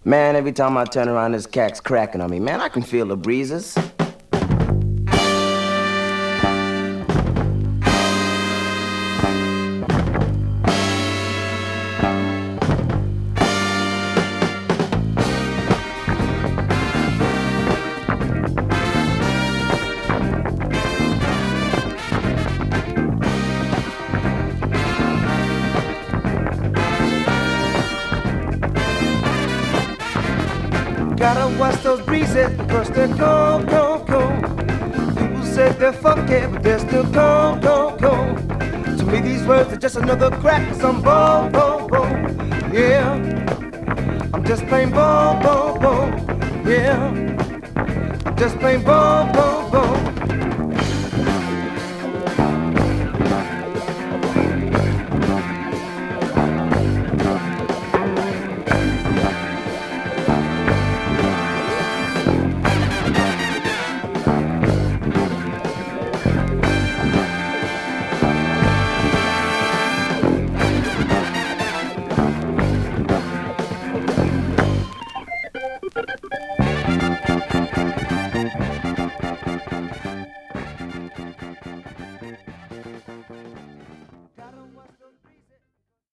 Man, every time I turn around, this cat's cracking on me. Man, I can feel the breezes. Gotta watch those breezes because they're cold, cold, cold. People say they're funky, but they're still cold, cold, cold. To me these words are just another crack, cause I'm bold, bold, bold. Yeah, I'm just plain bold, bold, bold. Yeah, I'm just plain bold, bold, bold.